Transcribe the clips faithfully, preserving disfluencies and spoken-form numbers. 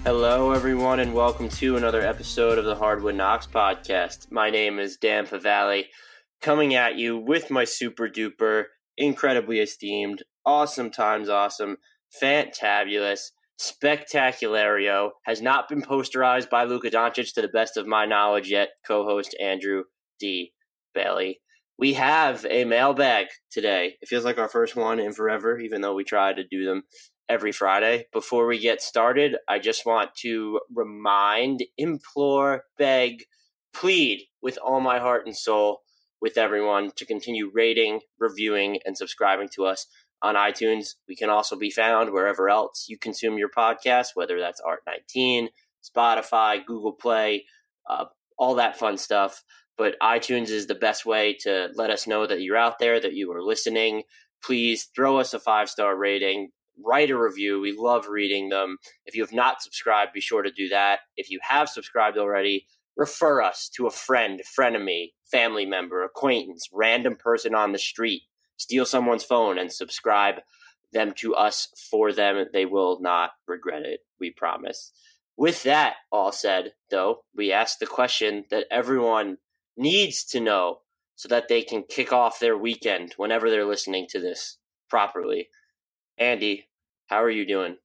Hello, everyone, and welcome to another episode of the Hardwood Knocks podcast. My name is Dan Favale, coming at you with my super duper, incredibly esteemed, awesome times awesome, fantabulous, spectaculario, has not been posterized by Luka Doncic to the best of my knowledge yet, co-host Andrew D. Bailey. We have a mailbag today. It feels like our first one in forever, even though we try to do them every Friday. Before we get started, I just want to remind, implore, beg, plead with all my heart and soul with everyone to continue rating, reviewing, and subscribing to us on iTunes. We can also be found wherever else you consume your podcast, whether that's Art nineteen, Spotify, Google Play, uh, all that fun stuff. But iTunes is the best way to let us know that you're out there, that you are listening. Please throw us a five-star rating. Write a review. We love reading them. If you have not subscribed, be sure to do that. If you have subscribed already, refer us to a friend, frenemy, family member, acquaintance, random person on the street. Steal someone's phone and subscribe them to us for them. They will not regret it. We promise. With that all said, though, we ask the question that everyone needs to know so that they can kick off their weekend whenever they're listening to this properly. Andy, how are you doing?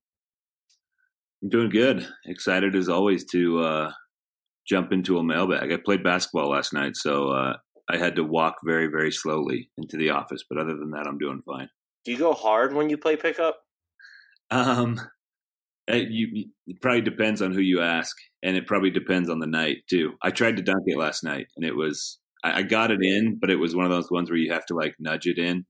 I'm doing good. Excited as always to uh, jump into a mailbag. I played basketball last night, so uh, I had to walk very, very slowly into the office. But other than that, I'm doing fine. Do you go hard when you play pickup? Um, it, you, it probably depends on who you ask, and it probably depends on the night too. I tried to dunk it last night, and it was I, I got it in, but it was one of those ones where you have to like nudge it in.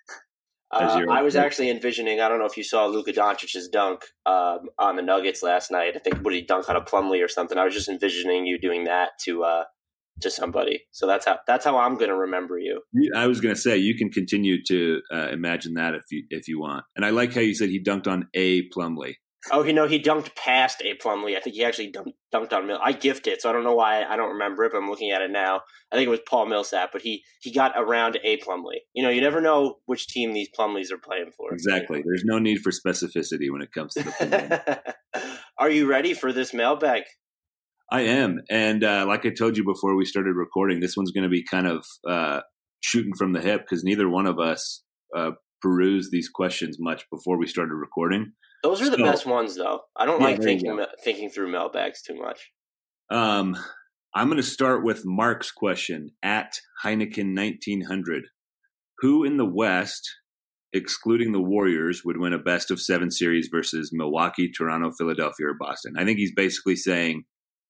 Uh, I was actually envisioning, I don't know if you saw Luka Doncic's dunk um, on the Nuggets last night. I think, would he dunk on a Plumlee or something? I was just envisioning you doing that to uh, to somebody. So that's how that's how I'm going to remember you. I was going to say, you can continue to uh, imagine that if you if you want. And I like how you said he dunked on a Plumlee. Oh, you know, he dunked past a Plumlee. I think he actually dunked, dunked on Mill. I gift it, so I don't know why I don't remember it, but I'm looking at it now. I think it was Paul Millsap, but he, he got around a Plumlee. You know, you never know which team these Plumlees are playing for. Exactly. There's no need for specificity when it comes to the Plumlee. Are you ready for this mailbag? I am. And uh, like I told you before we started recording, this one's going to be kind of uh, shooting from the hip because neither one of us uh, perused these questions much before we started recording. Those are the so, best ones, though. I don't yeah, like thinking thinking through mailbags too much. Um, I'm going to start with Mark's question at Heineken nineteen hundred. Who in the West, excluding the Warriors, would win a best of seven series versus Milwaukee, Toronto, Philadelphia, or Boston? I think he's basically saying,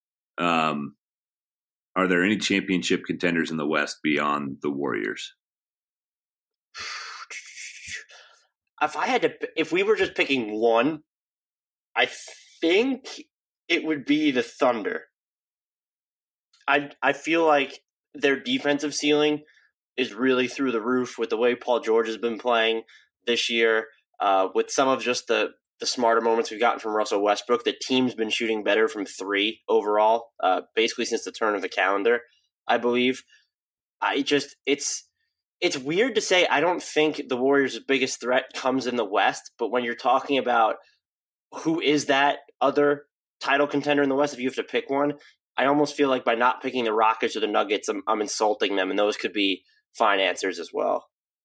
um, are there any championship contenders in the West beyond the Warriors? If I had to, if we were just picking one, I think it would be the Thunder. I I feel like their defensive ceiling is really through the roof with the way Paul George has been playing this year. Uh, with some of just the the smarter moments we've gotten from Russell Westbrook, the team's been shooting better from three overall, uh, basically since the turn of the calendar, I believe. I just it's. It's weird to say I don't think the Warriors' biggest threat comes in the West, but when you're talking about who is that other title contender in the West, if you have to pick one, I almost feel like by not picking the Rockets or the Nuggets, I'm, I'm insulting them, and those could be fine answers as well.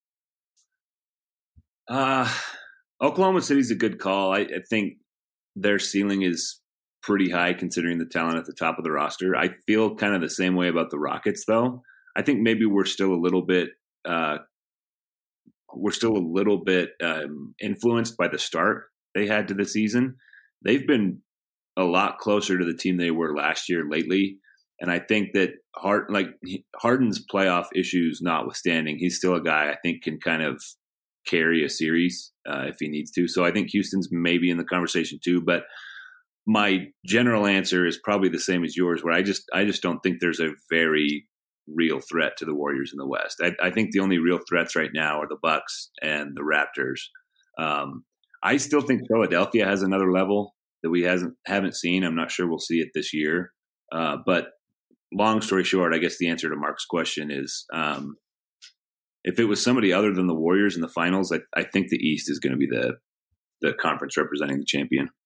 Uh, Oklahoma City's a good call. I, I think their ceiling is pretty high considering the talent at the top of the roster. I feel kind of the same way about the Rockets, though. I think maybe we're still a little bit Uh, we're still a little bit um, influenced by the start they had to the season. They've been a lot closer to the team they were last year lately, and I think that Hard, like Harden's playoff issues notwithstanding, he's still a guy I think can kind of carry a series uh, if he needs to. So I think Houston's maybe in the conversation too. But my general answer is probably the same as yours, where I just I just don't think there's a very real threat to the Warriors in the West. I, I think the only real threats right now are the Bucks and the Raptors. Um, I still think Philadelphia has another level that we hasn't haven't seen. I'm not sure we'll see it this year. Uh, but long story short, I guess the answer to Mark's question is um, if it was somebody other than the Warriors in the finals, I, I think the East is going to be the the conference representing the champion.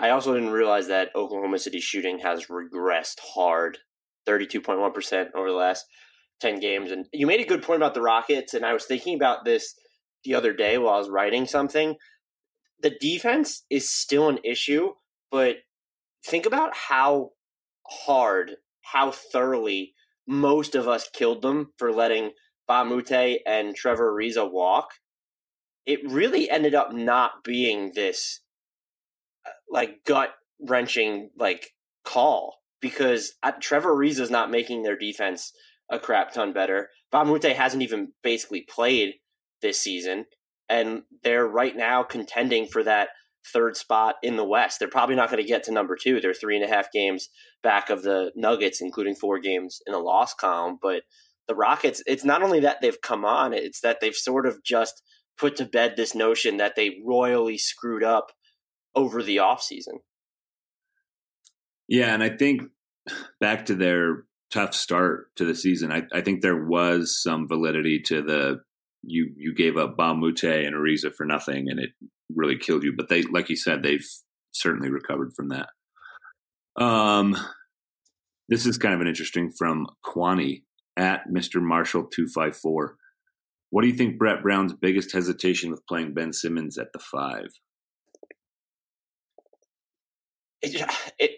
I also didn't realize that Oklahoma City shooting has regressed hard, thirty-two point one percent over the last ten games. And you made a good point about the Rockets, and I was thinking about this the other day while I was writing something. The defense is still an issue, but think about how hard, how thoroughly most of us killed them for letting Ba Mute and Trevor Ariza walk. It really ended up not being this like gut-wrenching like call because Trevor Ariza is not making their defense a crap ton better. Ba Mute hasn't even basically played this season, and they're right now contending for that third spot in the West. They're probably not going to get to number two. They're three and a half games back of the Nuggets, including four games in a loss column. But the Rockets, it's not only that they've come on, it's that they've sort of just put to bed this notion that they royally screwed up over the offseason. Yeah, and I think back to their tough start to the season, I, I think there was some validity to the you you gave up Ba Mute and Ariza for nothing, and it really killed you. But they, like you said, they've certainly recovered from that. Um, this is kind of an interesting from Kwani at Mister Marshall two five four. What do you think Brett Brown's biggest hesitation with playing Ben Simmons at the five? It, it,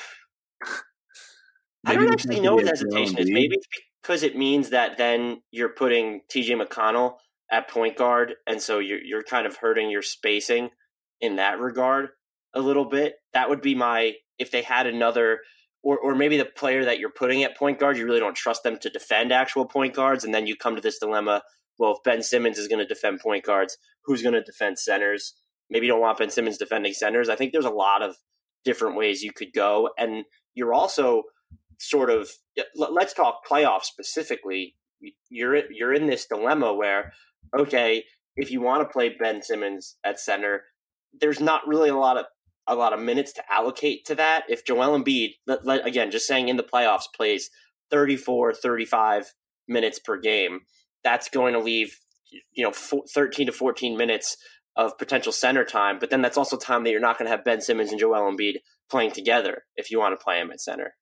I don't actually know what hesitation is. Maybe it's because it means that then you're putting T J McConnell at point guard, and so you're you're kind of hurting your spacing in that regard a little bit. That would be my if they had another, or or maybe the player that you're putting at point guard, you really don't trust them to defend actual point guards, and then you come to this dilemma. Well, if Ben Simmons is going to defend point guards, who's going to defend centers? Maybe you don't want Ben Simmons defending centers. I think there's a lot of different ways you could go. And you're also sort of, let's talk playoffs specifically. You're, you're in this dilemma where, okay, if you want to play Ben Simmons at center, there's not really a lot of, a lot of minutes to allocate to that. If Joel Embiid, again, just saying in the playoffs plays thirty-four, thirty-five minutes per game, that's going to leave, you know, thirteen to fourteen minutes of potential center time, but then that's also time that you're not going to have Ben Simmons and Joel Embiid playing together if you want to play him at center.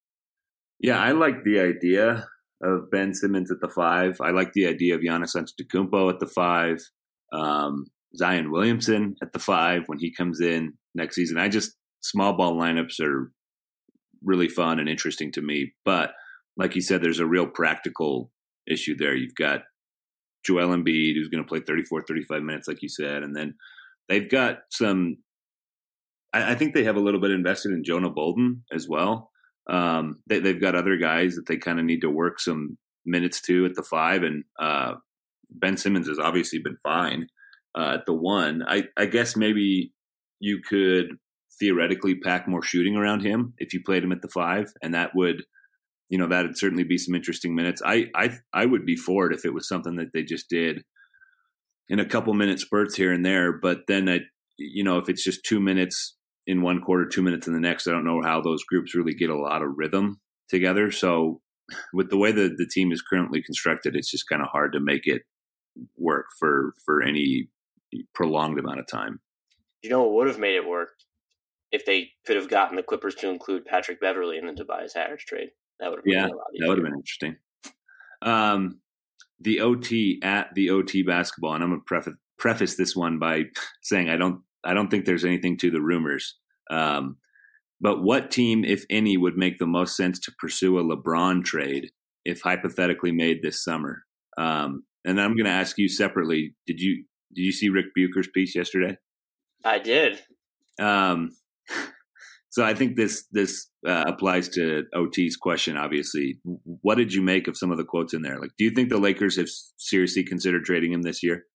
Yeah, I like the idea of Ben Simmons at the five. I like the idea of Giannis Antetokounmpo at the five, um, Zion Williamson at the five when he comes in next season. I just, small ball lineups are really fun and interesting to me. But like you said, there's a real practical issue there. You've got Joel Embiid, who's going to play thirty-four, thirty-five minutes, like you said. And then they've got some – I think they have a little bit invested in Jonah Bolden as well. Um, they, they've got other guys that they kind of need to work some minutes to at the five. And uh, Ben Simmons has obviously been fine uh, at the one. I, I guess maybe you could theoretically pack more shooting around him if you played him at the five, and that would – you know, that'd certainly be some interesting minutes. I, I, I would be for it if it was something that they just did in a couple minute spurts here and there. But then, I, you know, if it's just two minutes in one quarter, two minutes in the next, I don't know how those groups really get a lot of rhythm together. So with the way that the team is currently constructed, it's just kind of hard to make it work for, for any prolonged amount of time. You know what would have made it work? If they could have gotten the Clippers to include Patrick Beverley in the Tobias Harris trade. That would have been yeah, a lot easier. That would have been interesting. Um, the O T at the O T basketball, and I'm going to preface, preface this one by saying I don't I don't think there's anything to the rumors. Um, but what team, if any, would make the most sense to pursue a LeBron trade if hypothetically made this summer? Um, and I'm going to ask you separately. Did you did you see Rick Bucher's piece yesterday? I did. Um, so I think this this uh, applies to O T's question. Obviously, what did you make of some of the quotes in there? Like, do you think the Lakers have seriously considered trading him this year?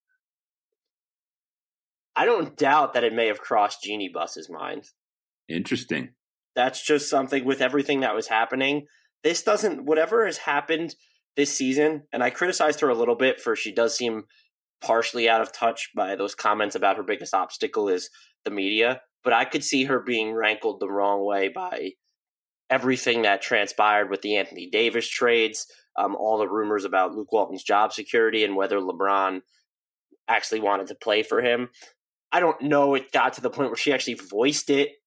I don't doubt that it may have crossed Jeannie Buss's mind. Interesting. That's just something with everything that was happening. This doesn't, whatever has happened this season, and I criticized her a little bit for she does seem partially out of touch by those comments about her biggest obstacle is the media. But I could see her being rankled the wrong way by everything that transpired with the Anthony Davis trades, um, all the rumors about Luke Walton's job security and whether LeBron actually wanted to play for him. I don't know it got to the point where she actually voiced it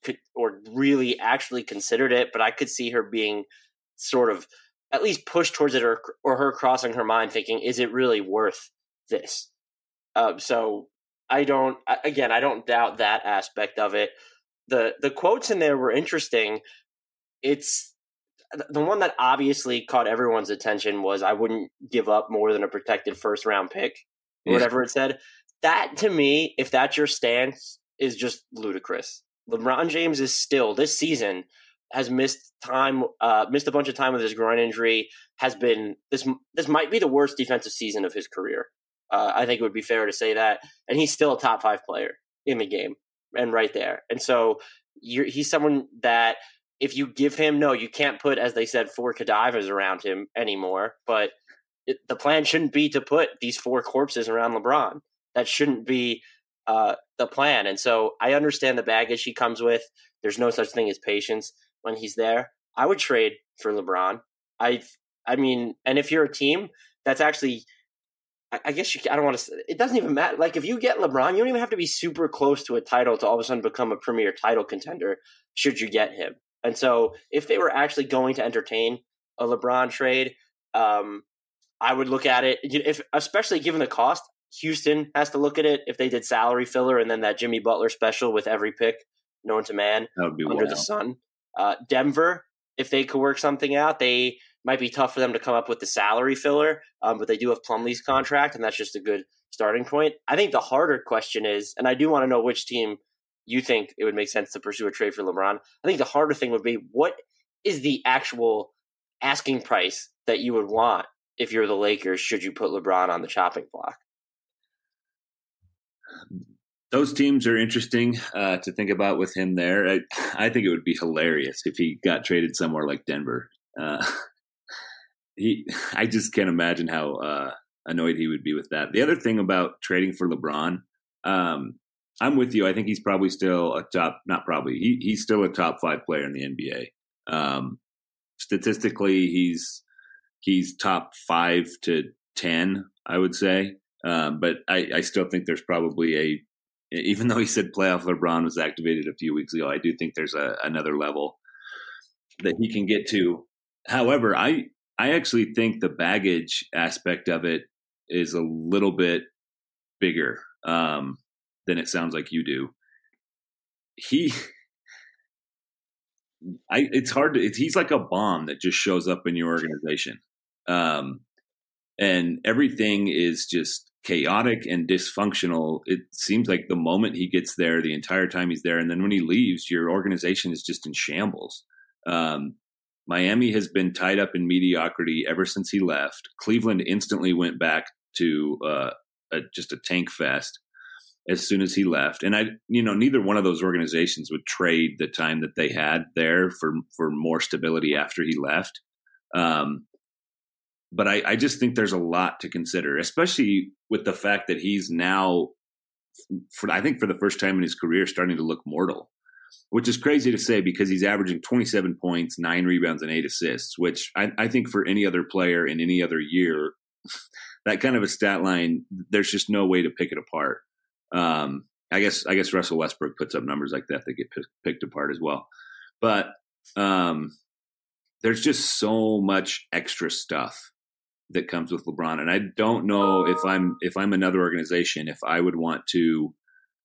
could or really actually considered it, but I could see her being sort of at least pushed towards it, or or her crossing her mind thinking, is it really worth this? Um, so I don't, again, I don't doubt that aspect of it. The the quotes in there were interesting. It's the one that obviously caught everyone's attention was, I wouldn't give up more than a protected first round pick, or yeah. whatever it said. That, to me, if that's your stance, is just ludicrous. LeBron James is still, this season, has missed time, uh, missed a bunch of time with his groin injury, has been, this this might be the worst defensive season of his career. Uh, I think it would be fair to say that. And he's still a top five player in the game and right there. And so you're, he's someone that if you give him, no, you can't put, as they said, four cadavers around him anymore. But it, the plan shouldn't be to put these four corpses around LeBron. That shouldn't be uh, the plan. And so I understand the baggage he comes with. There's no such thing as patience when he's there. I would trade for LeBron. I I mean, and if you're a team that's actually, I, I guess you, I don't want to, it doesn't even matter. Like if you get LeBron, you don't even have to be super close to a title to all of a sudden become a premier title contender should you get him. And so if they were actually going to entertain a LeBron trade, um, I would look at it, if especially given the cost. Houston has to look at it if they did salary filler and then that Jimmy Butler special with every pick known to man under wild. the sun. Uh, Denver, if they could work something out, they might be tough for them to come up with the salary filler, um, but they do have Plumlee's contract, and that's just a good starting point. I think the harder question is, and I do want to know which team you think it would make sense to pursue a trade for LeBron. I think the harder thing would be, what is the actual asking price that you would want if you're the Lakers should you put LeBron on the chopping block? Those teams are interesting uh, to think about with him there. I, I think it would be hilarious if he got traded somewhere like Denver. Uh, he, I just can't imagine how uh, annoyed he would be with that. The other thing about trading for LeBron, um, I'm with you. I think he's probably still a top, not probably, he, he's still a top five player in the N B A. Um, statistically, he's he's top five to ten, I would say. Um, but I, I still think there's probably a, even though he said playoff LeBron was activated a few weeks ago, I do think there's a, another level that he can get to. However, I I actually think the baggage aspect of it is a little bit bigger um, than it sounds like you do. He, I it's hard to. It's, he's like a bomb that just shows up in your organization, um, and everything is just chaotic and dysfunctional. It seems like the moment he gets there, the entire time he's there, and then when he leaves, your organization is just in shambles. Um, Miami has been tied up in mediocrity ever since he left. Cleveland instantly went back to uh, a, just a tank fest as soon as he left. And I, you know, neither one of those organizations would trade the time that they had there for for more stability after he left. Um, But I, I just think there's a lot to consider, especially with the fact that he's now, for I think for the first time in his career, starting to look mortal, which is crazy to say because he's averaging twenty-seven points, nine rebounds, and eight assists, which I, I think for any other player in any other year, that kind of a stat line, there's just no way to pick it apart. Um, I guess I guess Russell Westbrook puts up numbers like that that get p- picked apart as well. But um, there's just so much extra stuff that comes with LeBron. And I don't know if I'm, if I'm another organization, if I would want to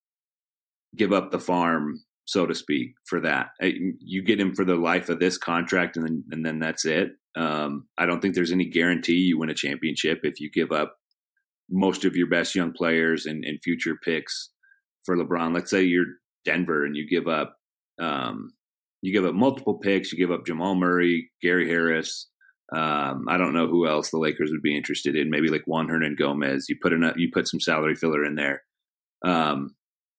give up the farm, so to speak, for that. I, you get him for the life of this contract and then, and then that's it. Um, I don't think there's any guarantee you win a championship if you give up most of your best young players and, and future picks for LeBron. Let's say you're Denver and you give up, um, you give up multiple picks, you give up Jamal Murray, Gary Harris, Um, I don't know who else the Lakers would be interested in. Maybe like Juan Hernan Gomez. You put enough, you put some salary filler in there. Um,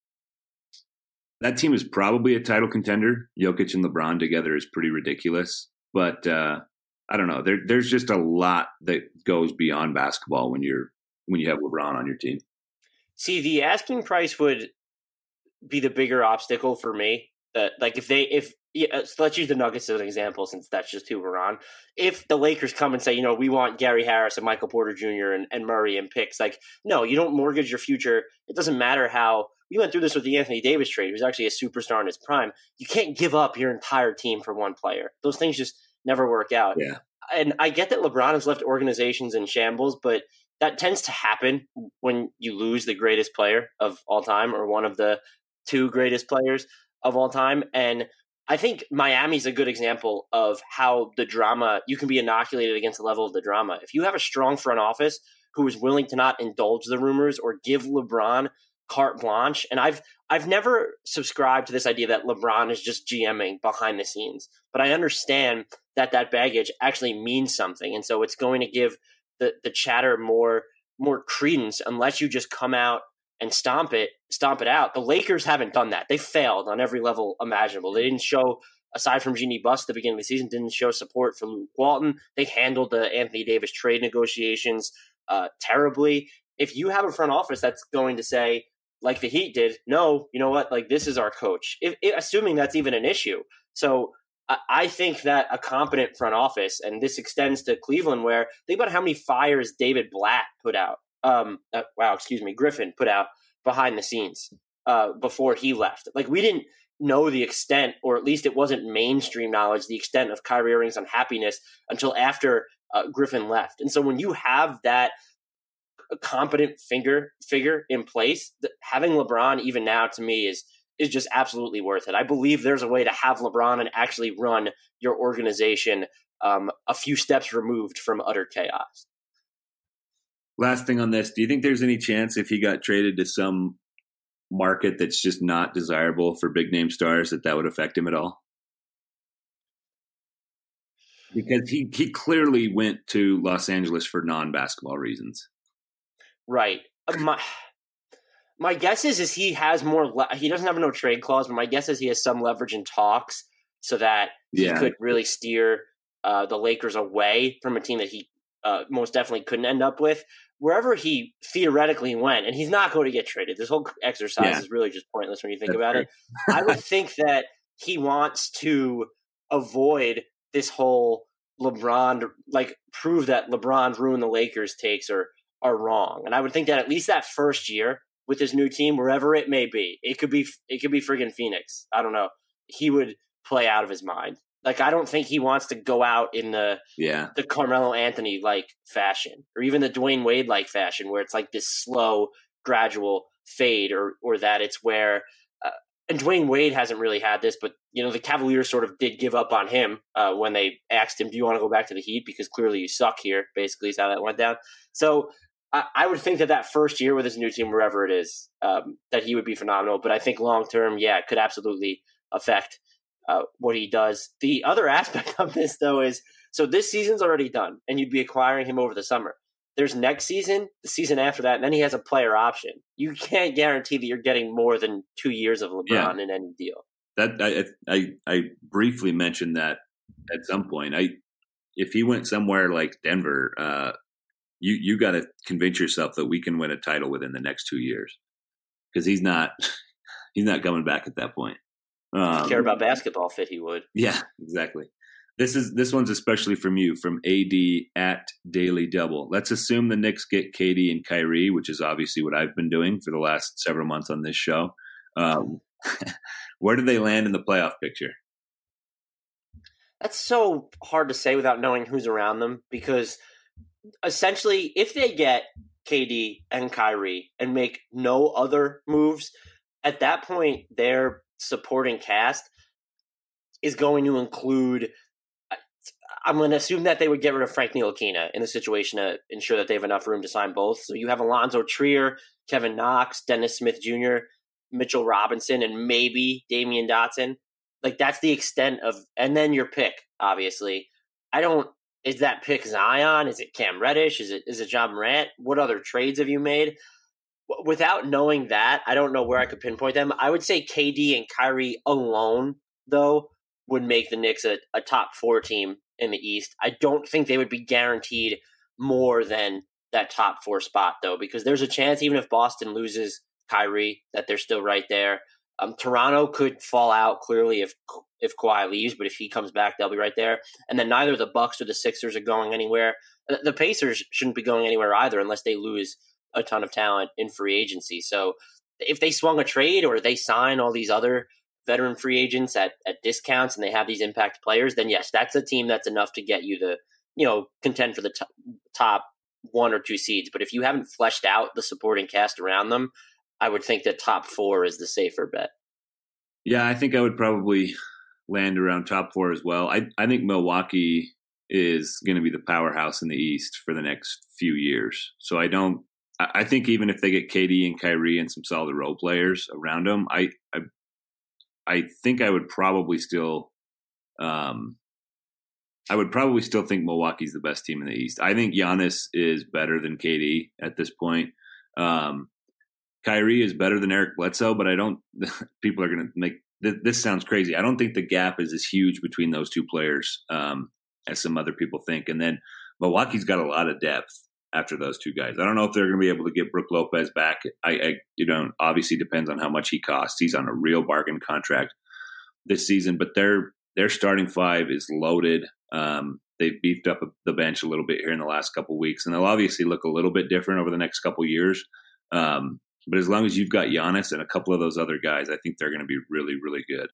that team is probably a title contender. Jokic and LeBron together is pretty ridiculous. But uh, I don't know. There, there's just a lot that goes beyond basketball when you're when you have LeBron on your team. See, the asking price would be the bigger obstacle for me. That like if they if yeah, so let's use the Nuggets as an example, since that's just who we're on. If the Lakers come and say, you know, we want Gary Harris and Michael Porter Junior and, and Murray and picks, like, no, you don't mortgage your future. It doesn't matter how we went through this with the Anthony Davis trade, who's actually a superstar in his prime. You can't give up your entire team for one player. Those things just never work out. Yeah. And I get that LeBron has left organizations in shambles, but that tends to happen when you lose the greatest player of all time or one of the two greatest players of all time. And I think Miami's a good example of how the drama, you can be inoculated against the level of the drama. If you have a strong front office who is willing to not indulge the rumors or give LeBron carte blanche, and I've I've never subscribed to this idea that LeBron is just GMing behind the scenes, but I understand that that baggage actually means something, and so it's going to give the the chatter more more credence unless you just come out and stomp it, stomp it out. The Lakers haven't done that. They failed on every level imaginable. They didn't show, aside from Jeannie Buss at the beginning of the season, didn't show support for Luke Walton. They handled the Anthony Davis trade negotiations uh, terribly. If you have a front office that's going to say, like the Heat did, no, you know what, like this is our coach, if, if, assuming that's even an issue. So I, I think that a competent front office, and this extends to Cleveland, where think about how many fires David Blatt put out. Um, uh, wow, excuse me, Griffin put out behind the scenes uh, before he left. Like we didn't know the extent, or at least it wasn't mainstream knowledge, the extent of Kyrie Irving's unhappiness until after uh, Griffin left. And so when you have that competent figure figure in place, having LeBron even now to me is is just absolutely worth it. I believe there's a way to have LeBron and actually run your organization um, a few steps removed from utter chaos. Last thing on this, do you think there's any chance if he got traded to some market that's just not desirable for big name stars that that would affect him at all? Because he, he clearly went to Los Angeles for non-basketball reasons. Right. My, my guess is is he has more le- – he doesn't have a no trade clause, but my guess is he has some leverage in talks so that he yeah. could really steer uh, the Lakers away from a team that he uh, most definitely couldn't end up with. Wherever he theoretically went, and he's not going to get traded. This whole exercise yeah. is really just pointless when you think That's about fair. it. I would think that he wants to avoid this whole LeBron, like prove that LeBron ruined the Lakers takes are, are wrong. And I would think that at least that first year with his new team, wherever it may be, it could be, it could be friggin' Phoenix. I don't know. He would play out of his mind. Like, I don't think he wants to go out in the yeah. the Carmelo Anthony-like fashion, or even the Dwayne Wade-like fashion, where it's like this slow, gradual fade, or or that it's where uh, – and Dwayne Wade hasn't really had this, but, you know, the Cavaliers sort of did give up on him uh, when they asked him, do you want to go back to the Heat? Because clearly you suck here, basically is how that went down. So I, I would think that that first year with his new team, wherever it is, um, that he would be phenomenal. But I think long-term, yeah, it could absolutely affect – Uh, what he does. The other aspect of this, though, is so this season's already done, and you'd be acquiring him over the summer. There's next season, the season after that, and then he has a player option. You can't guarantee that you're getting more than two years of LeBron yeah. in any deal. That I, I I briefly mentioned that at some point. I if he went somewhere like Denver, uh, you you got to convince yourself that we can win a title within the next two years because he's not he's not coming back at that point. Um, if you care about basketball fit, he would. Yeah, exactly. This is this one's especially from you, from A D at Daily Double. Let's assume the Knicks get K D and Kyrie, which is obviously what I've been doing for the last several months on this show. Um, where do they land in the playoff picture? That's so hard to say without knowing who's around them, because essentially, if they get K D and Kyrie and make no other moves, at that point, they're supporting cast is going to include, I'm going to assume that they would get rid of Frank Ntilikina in the situation to ensure that they have enough room to sign both. So you have Alonzo Trier, Kevin Knox, Dennis Smith Junior, Mitchell Robinson, and maybe Damian Dotson. Like, that's the extent of, and then your pick, obviously. I don't, is that pick Zion? Is it Cam Reddish? Is it, is it John Morant? What other trades have you made? Without knowing that, I don't know where I could pinpoint them. I would say K D and Kyrie alone, though, would make the Knicks a, a top four team in the East. I don't think they would be guaranteed more than that top four spot, though, because there's a chance even if Boston loses Kyrie that they're still right there. Um, Toronto could fall out clearly if if Kawhi leaves, but if he comes back, they'll be right there. And then neither the Bucks or the Sixers are going anywhere. The Pacers shouldn't be going anywhere either unless they lose a ton of talent in free agency. So if they swung a trade or they sign all these other veteran free agents at, at discounts and they have these impact players, then yes, that's a team that's enough to get you the, you know, contend for the top, top one or two seeds. But if you haven't fleshed out the supporting cast around them, I would think that top four is the safer bet. Yeah, I think I would probably land around top four as well. I, I think Milwaukee is going to be the powerhouse in the East for the next few years. So I don't, I think even if they get K D and Kyrie and some solid role players around them, I, I, I think I would probably still, um, I would probably still think Milwaukee's the best team in the East. I think Giannis is better than K D at this point. Um, Kyrie is better than Eric Bledsoe, but I don't, people are going to make, this sounds crazy. I don't think the gap is as huge between those two players um, as some other people think. And then Milwaukee's got a lot of depth after those two guys. I don't know if they're going to be able to get Brook Lopez back. I, I you know, obviously depends on how much he costs. He's on a real bargain contract this season, but their their starting five is loaded. Um, they've beefed up the bench a little bit here in the last couple of weeks, and they'll obviously look a little bit different over the next couple of years. Um, But as long as you've got Giannis and a couple of those other guys, I think they're going to be really, really good.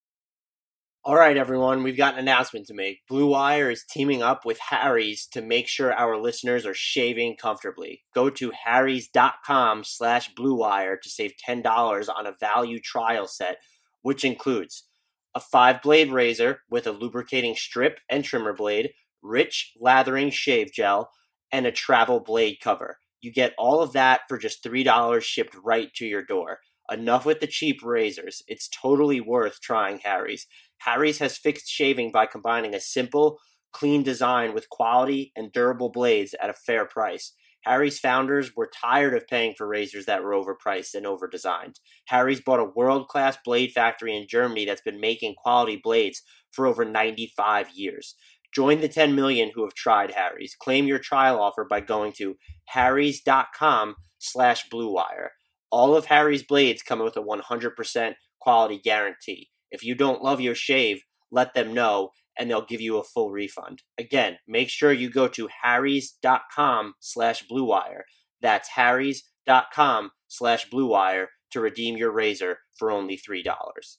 All right, everyone, we've got an announcement to make. Blue Wire is teaming up with Harry's to make sure our listeners are shaving comfortably. Go to harrys.com slash Blue Wire to save ten dollars on a value trial set, which includes a five-blade razor with a lubricating strip and trimmer blade, rich lathering shave gel, and a travel blade cover. You get all of that for just three dollars shipped right to your door. Enough with the cheap razors. It's totally worth trying Harry's. Harry's has fixed shaving by combining a simple, clean design with quality and durable blades at a fair price. Harry's founders were tired of paying for razors that were overpriced and overdesigned. Harry's bought a world-class blade factory in Germany that's been making quality blades for over ninety-five years. Join the ten million who have tried Harry's. Claim your trial offer by going to harrys.com slash Blue Wire. All of Harry's blades come with a one hundred percent quality guarantee. If you don't love your shave, let them know, and they'll give you a full refund. Again, make sure you go to harrys.com slash Blue Wire. That's harrys.com slash Blue Wire to redeem your razor for only three dollars.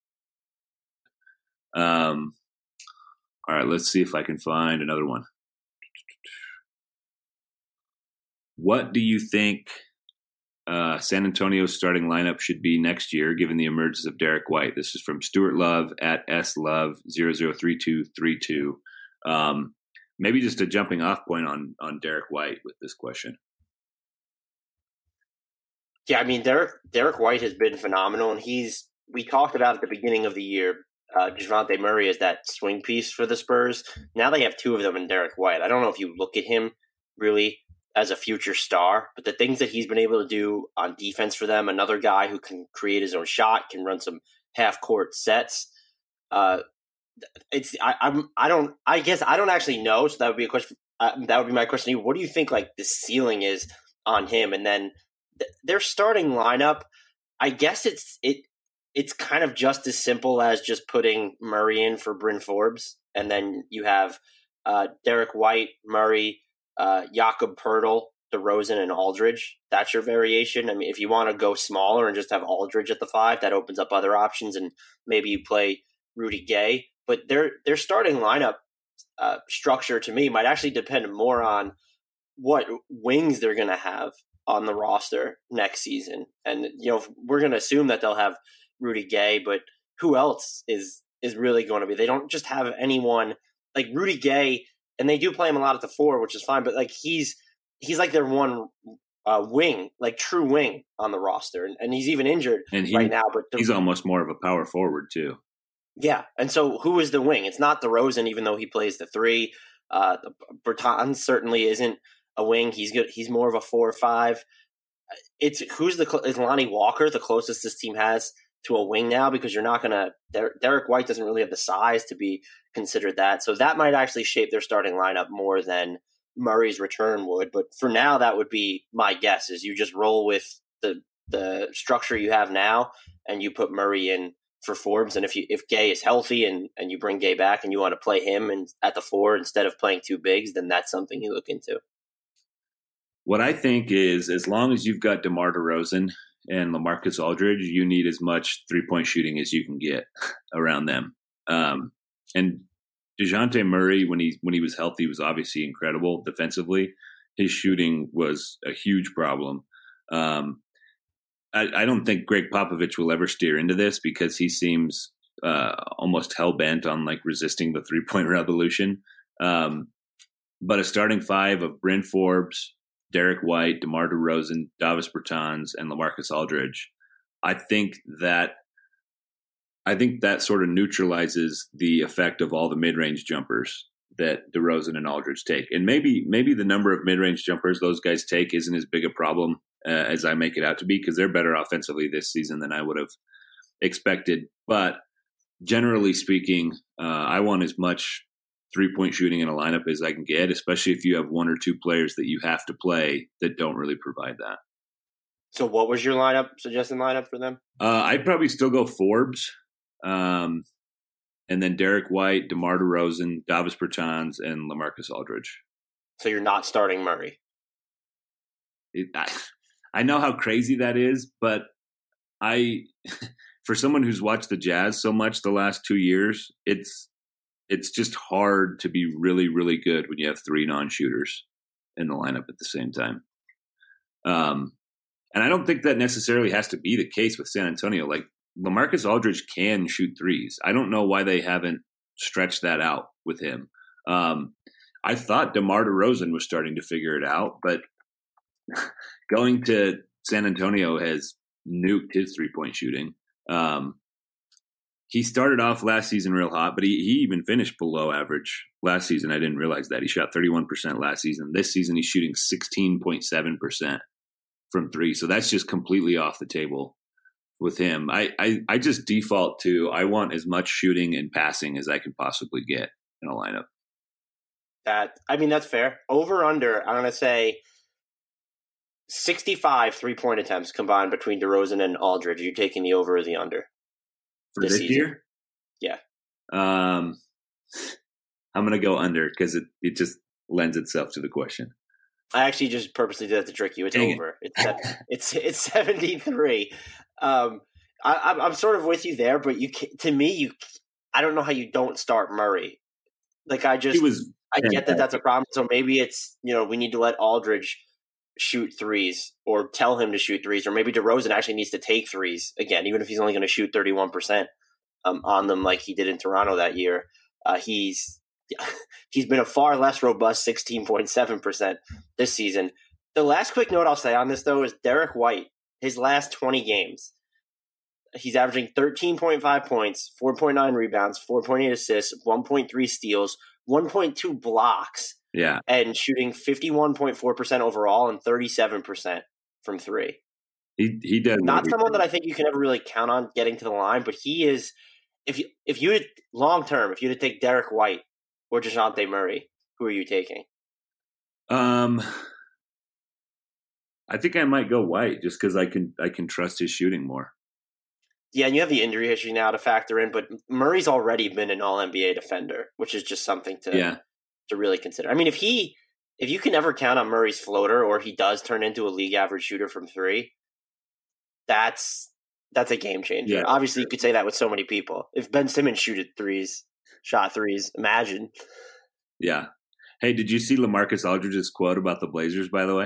Um... All right, let's see if I can find another one. What do you think uh, San Antonio's starting lineup should be next year, given the emergence of Derek White? This is from Stuart Love at S Love zero zero three two three two. Um, maybe just a jumping off point on on Derek White with this question. Yeah, I mean, Derek Derek White has been phenomenal, and he's we talked about at the beginning of the year. Uh, DeJounte Murray is that swing piece for the Spurs. Now they have two of them in Derek White. I don't know if you look at him really as a future star, but the things that he's been able to do on defense for them, another guy who can create his own shot, can run some half-court sets. Uh, it's I, I'm I don't I guess I don't actually know. So that would be a question. Uh, that would be my question to you. What do you think like the ceiling is on him? And then th- their starting lineup. I guess it's it. It's kind of just as simple as just putting Murray in for Bryn Forbes. And then you have uh, Derek White, Murray, uh, Jakob Poeltl, DeRozan, and Aldridge. That's your variation. I mean, if you want to go smaller and just have Aldridge at the five, that opens up other options. And maybe you play Rudy Gay. But their, their starting lineup uh, structure, to me, might actually depend more on what wings they're going to have on the roster next season. And, you know, we're going to assume that they'll have Rudy Gay, but who else is is really going to be? They don't just have anyone like Rudy Gay, and they do play him a lot at the four, which is fine. But like he's he's like their one uh, wing, like true wing on the roster, and, and he's even injured and he, right now. But the, he's almost more of a power forward too. Yeah, and so who is the wing? It's not DeRozan, even though he plays the three. Uh, Bertans certainly isn't a wing. He's good. He's more of a four or five. It's who's the is Lonnie Walker the closest this team has to a wing now, because you're not going to Der- – Derek White doesn't really have the size to be considered that. So that might actually shape their starting lineup more than Murray's return would. But for now, that would be my guess, is you just roll with the the structure you have now and you put Murray in for Forbes. And if you if Gay is healthy and, and you bring Gay back and you want to play him and at the four instead of playing two bigs, then that's something you look into. What I think is, as long as you've got DeMar DeRozan and LaMarcus Aldridge, you need as much three-point shooting as you can get around them. Um, and DeJounte Murray, when he when he was healthy, was obviously incredible defensively. His shooting was a huge problem. Um, I, I don't think Greg Popovich will ever steer into this because he seems uh, almost hell-bent on like resisting the three-point revolution. Um, but a starting five of Bryn Forbes, Derek White, DeMar DeRozan, Davis Bertans, and LaMarcus Aldridge, I think that I think that sort of neutralizes the effect of all the mid-range jumpers that DeRozan and Aldridge take. And maybe maybe the number of mid-range jumpers those guys take isn't as big a problem uh, as I make it out to be, because they're better offensively this season than I would have expected. But generally speaking, uh, I want as much three-point shooting in a lineup as I can get, especially if you have one or two players that you have to play that don't really provide that. So what was your lineup, suggested lineup for them? Uh, I'd probably still go Forbes. Um, and then Derek White, DeMar DeRozan, Davis Bertans, and LaMarcus Aldridge. So you're not starting Murray? It, I, I know how crazy that is, but I, for someone who's watched the Jazz so much the last two years, it's it's just hard to be really, really good when you have three non-shooters in the lineup at the same time. Um, and I don't think that necessarily has to be the case with San Antonio. Like, LaMarcus Aldridge can shoot threes. I don't know why they haven't stretched that out with him. Um, I thought DeMar DeRozan was starting to figure it out, but going to San Antonio has nuked his three-point shooting. Um, he started off last season real hot, but he, he even finished below average last season. I didn't realize that. He shot thirty-one percent last season. This season, he's shooting sixteen point seven percent from three. So that's just completely off the table with him. I, I, I just default to I want as much shooting and passing as I can possibly get in a lineup. That I mean, that's fair. Over under, I'm going to say sixty-five three-point attempts combined between DeRozan and Aldridge. Are you taking the over or the under? For this, this year? Yeah. Um, I'm going to go under because it, it just lends itself to the question. I actually just purposely did that to trick you. It's Dang over. It. It's it's it's seventy-three. Um, I, I'm I'm sort of with you there, but you can, to me you I don't know how you don't start Murray. Like I just he was I get that that's a problem. So maybe it's you know we need to let Aldridge shoot threes or tell him to shoot threes, or maybe DeRozan actually needs to take threes again, even if he's only going to shoot thirty-one percent um, on them like he did in Toronto that year. Uh, he's he's been a far less robust sixteen point seven percent this season. The last quick note I'll say on this, though, is Derek White, his last twenty games, he's averaging thirteen point five points, four point nine rebounds, four point eight assists, one point three steals, one point two blocks, yeah, and shooting fifty-one point four percent overall and thirty-seven percent from three. He he does Not everything. someone that I think you can ever really count on getting to the line, but he is, if you, if you had, long term, if you had to take Derek White or DeJounte Murray, who are you taking? Um, I think I might go White just because I can I can trust his shooting more. Yeah, and you have the injury history now to factor in, but Murray's already been an All N B A defender, which is just something to yeah. to really consider. I mean, if he if you can ever count on Murray's floater, or he does turn into a league average shooter from three, that's that's a game changer. Yeah, Obviously, sure. You could say that with so many people. If Ben Simmons shooted threes, shot threes, imagine. Yeah. Hey, did you see LaMarcus Aldridge's quote about the Blazers, by the way?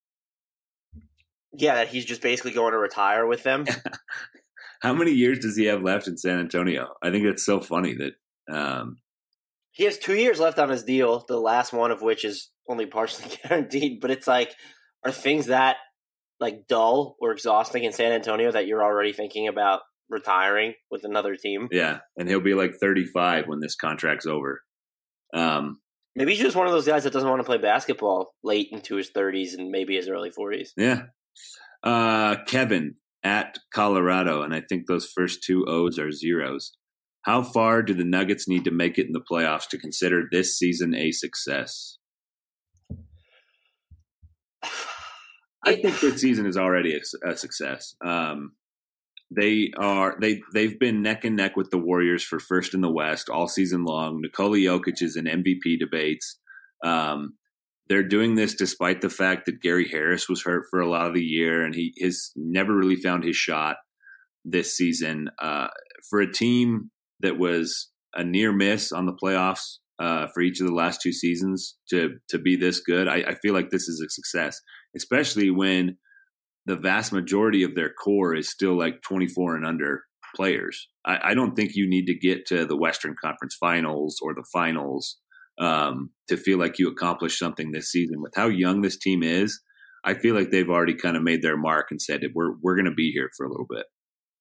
Yeah, that he's just basically going to retire with them. How many years does he have left in San Antonio? I think that's so funny that um, he has two years left on his deal, the last one of which is only partially guaranteed. But it's like, are things that like dull or exhausting in San Antonio that you're already thinking about retiring with another team? Yeah, and he'll be like thirty-five when this contract's over. Um, maybe he's just one of those guys that doesn't want to play basketball late into his thirties and maybe his early forties. Yeah. Uh, Kevin at Colorado, and I think those first two O's are zeros. How far do the Nuggets need to make it in the playoffs to consider this season a success? I think this season is already a, a success. Um, they are they they've been neck and neck with the Warriors for first in the West all season long. Nikola Jokic is in M V P debates. Um, they're doing this despite the fact that Gary Harris was hurt for a lot of the year, and he has never really found his shot this season. Uh, for a team that was a near miss on the playoffs uh, for each of the last two seasons to to be this good, I, I feel like this is a success, especially when the vast majority of their core is still like twenty-four and under players. I, I don't think you need to get to the Western Conference Finals or the finals um, to feel like you accomplished something this season. With how young this team is, I feel like they've already kind of made their mark and said we're we're going to be here for a little bit.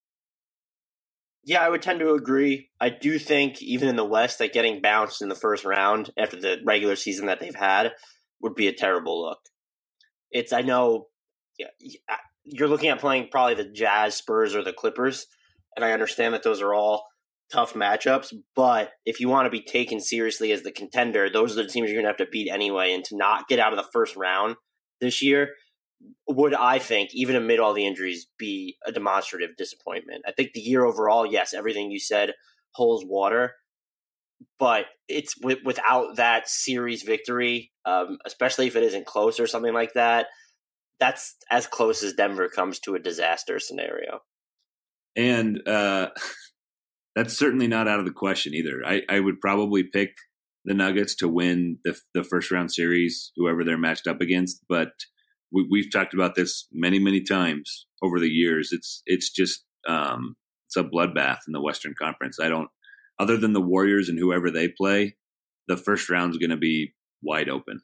Yeah, I would tend to agree. I do think even in the West that getting bounced in the first round after the regular season that they've had would be a terrible look. It's I know you're looking at playing probably the Jazz, Spurs, or the Clippers, and I understand that those are all tough matchups, but if you want to be taken seriously as the contender, those are the teams you're going to have to beat anyway, and to not get out of the first round this year would, I think, even amid all the injuries, be a demonstrative disappointment. I think the year overall, yes, everything you said holds water, but it's w- without that series victory, um, especially if it isn't close or something like that, that's as close as Denver comes to a disaster scenario. And uh, that's certainly not out of the question either. I, I would probably pick the Nuggets to win the, the first round series, whoever they're matched up against, but we, we've talked about this many, many times over the years. It's it's just um, it's a bloodbath in the Western Conference. I don't, other than the Warriors and whoever they play, the first round's going to be wide open.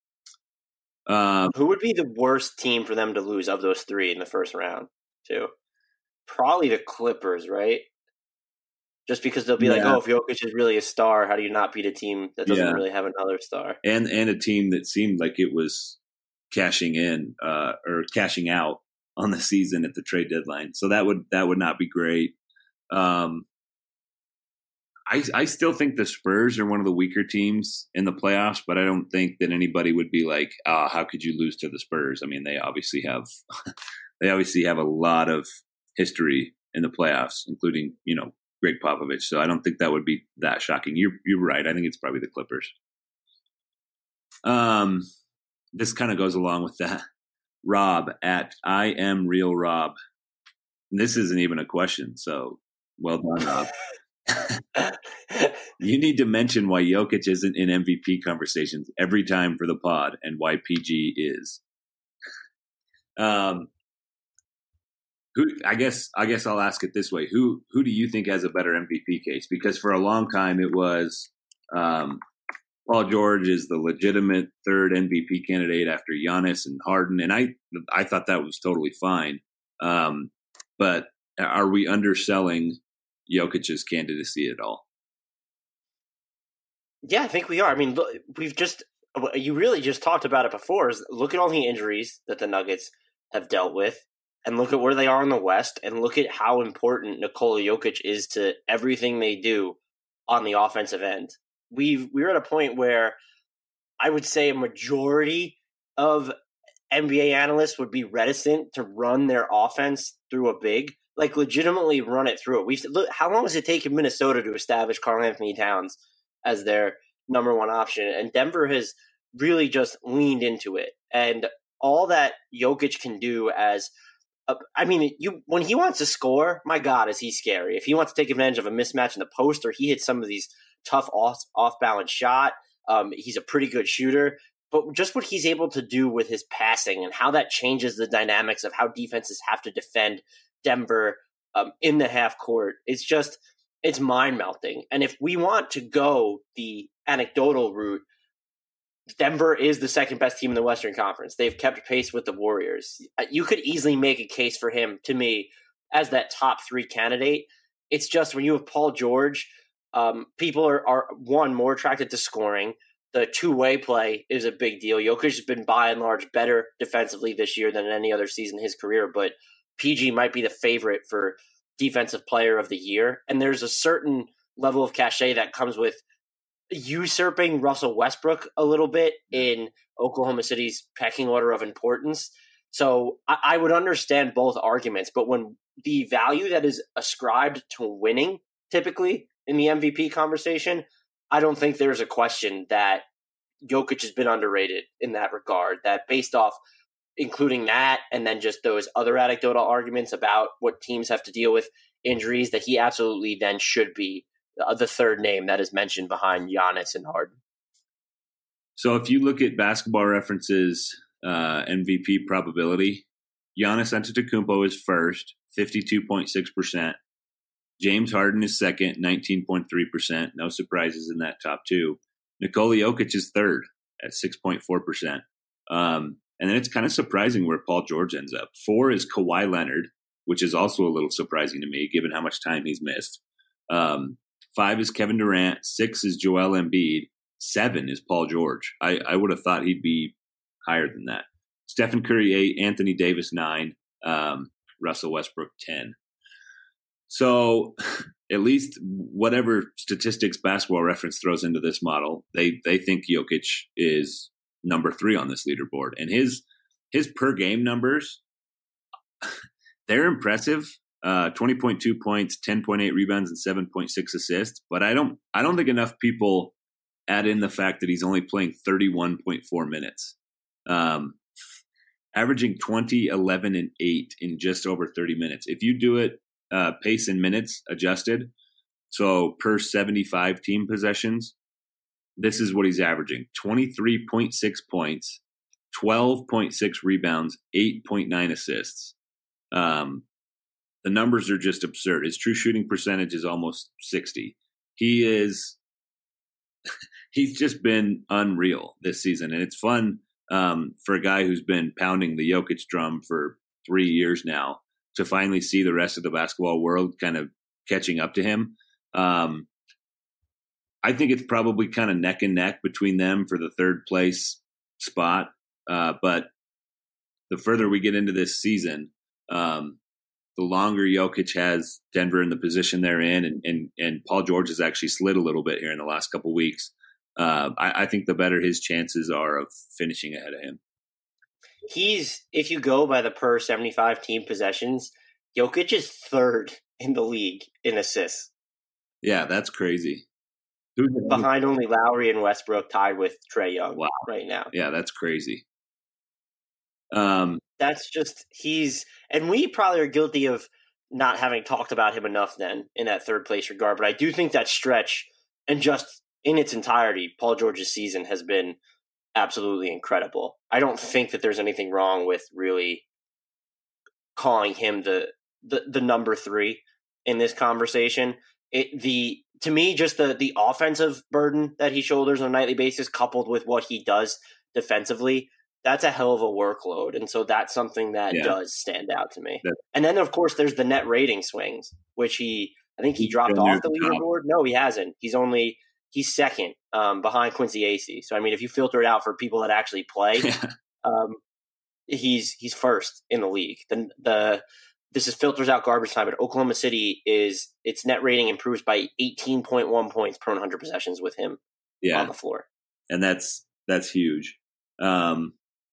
Um, Who would be the worst team for them to lose of those three in the first round, too? Probably the Clippers, right? Just because they'll be yeah. like, oh, if Jokic is really a star, how do you not beat a team that doesn't yeah. really have another star? And and a team that seemed like it was cashing in uh, or cashing out on the season at the trade deadline. So that would that would not be great. Um, I I still think the Spurs are one of the weaker teams in the playoffs, but I don't think that anybody would be like, ah, oh, how could you lose to the Spurs? I mean, they obviously have they obviously have a lot of history in the playoffs, including, you know, Greg Popovich. So I don't think that would be that shocking. You're you're right. I think it's probably the Clippers. Um, this kind of goes along with that. Rob at I am real Rob. And this isn't even a question, so well done, Rob. You need to mention why Jokic isn't in M V P conversations every time for the pod, and why P G is. Um, who I guess I guess I'll ask it this way: who who do you think has a better M V P case? Because for a long time it was um, Paul George is the legitimate third M V P candidate after Giannis and Harden, and I I thought that was totally fine. Um, but are we underselling Jokic's candidacy at all? Yeah, I think we are. I mean, look, we've just you really just talked about it before. Is look at all the injuries that the Nuggets have dealt with, and look at where they are in the West, and look at how important Nikola Jokic is to everything they do on the offensive end. We've we're at a point where I would say a majority of N B A analysts would be reticent to run their offense through a big, like legitimately run it through it. We've look how long does it take in Minnesota to establish Karl Anthony Towns as their number one option? And Denver has really just leaned into it. And all that Jokic can do as a, I mean, you when he wants to score, my God, is he scary. If he wants to take advantage of a mismatch in the post, or he hits some of these tough off off balance shot, um, he's a pretty good shooter. But just what he's able to do with his passing and how that changes the dynamics of how defenses have to defend Denver um, in the half court, it's just it's mind melting. And if we want to go the anecdotal route, Denver is the second best team in the Western Conference. They've kept pace with the Warriors. You could easily make a case for him, to me, as that top three candidate. It's just when you have Paul George, um, people are, are, one, more attracted to scoring. The two-way play is a big deal. Jokic has been, by and large, better defensively this year than any other season in his career, but P G might be the favorite for Defensive Player of the Year. And there's a certain level of cachet that comes with usurping Russell Westbrook a little bit in Oklahoma City's pecking order of importance. So I, I would understand both arguments, but when the value that is ascribed to winning typically in the M V P conversation, I don't think there's a question that Jokic has been underrated in that regard, that based off including that and then just those other anecdotal arguments about what teams have to deal with injuries, that he absolutely then should be the third name that is mentioned behind Giannis and Harden. So if you look at Basketball Reference's uh, M V P probability, Giannis Antetokounmpo is first, fifty-two point six percent. James Harden is second, nineteen point three percent. No surprises in that top two. Nikola Jokic is third at six point four percent. Um, and then it's kind of surprising where Paul George ends up. Four is Kawhi Leonard, which is also a little surprising to me, given how much time he's missed. Um, five is Kevin Durant. Six is Joel Embiid. Seven is Paul George. I, I would have thought he'd be higher than that. Stephen Curry, eight. Anthony Davis, nine. Um, Russell Westbrook, ten. So at least whatever statistics Basketball Reference throws into this model, they they think Jokic is number three on this leaderboard. And his his per game numbers, they're impressive. Uh, twenty point two points, ten point eight rebounds, and seven point six assists. But I don't I don't think enough people add in the fact that he's only playing thirty-one point four minutes. Um, averaging twenty, eleven, and eight in just over thirty minutes. If you do it uh, pace and minutes adjusted, so per seventy-five team possessions, this is what he's averaging. twenty-three point six points, twelve point six rebounds, eight point nine assists. Um, the numbers are just absurd. His true shooting percentage is almost sixty. He is, he's just been unreal this season. And it's fun um, for a guy who's been pounding the Jokic drum for three years now to finally see the rest of the basketball world kind of catching up to him. Um, I think it's probably kind of neck and neck between them for the third place spot. Uh, but the further we get into this season, um, the longer Jokic has Denver in the position they're in, and, and, and Paul George has actually slid a little bit here in the last couple of weeks, uh, I, I think the better his chances are of finishing ahead of him. He's, if you go by the per seventy-five team possessions, Jokic is third in the league in assists. Yeah, that's crazy. Behind only Lowry and Westbrook, tied with Trae Young wow. right now. Yeah, that's crazy. Um, that's just, he's, and we probably are guilty of not having talked about him enough then in that third place regard. But I do think that stretch, and just in its entirety, Paul George's season has been absolutely incredible. I don't think that there's anything wrong with really calling him the the, the number three in this conversation. It, the to me, just the the offensive burden that he shoulders on a nightly basis, coupled with what he does defensively, that's a hell of a workload. And so that's something that yeah. does stand out to me. That's, and then, of course, there's the net rating swings, which he, I think he dropped off the leaderboard. No, he hasn't. He's only, he's second um, behind Quincy Acey. So, I mean, if you filter it out for people that actually play, um, he's he's first in the league. The, the This is filters out garbage time, but Oklahoma City is, its net rating improves by eighteen point one points per one hundred possessions with him yeah. on the floor. And that's, that's huge. Um,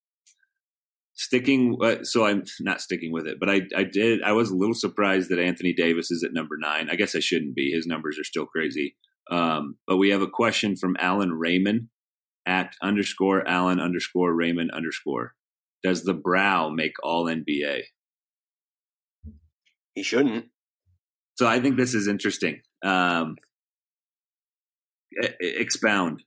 Sticking, so I'm not sticking with it, but I, I did. I was a little surprised that Anthony Davis is at number nine. I guess I shouldn't be. His numbers are still crazy. Um, but we have a question from Alan Raymond at underscore Alan underscore Raymond underscore. Does the brow make all N B A? He shouldn't. So I think this is interesting. Um, expound.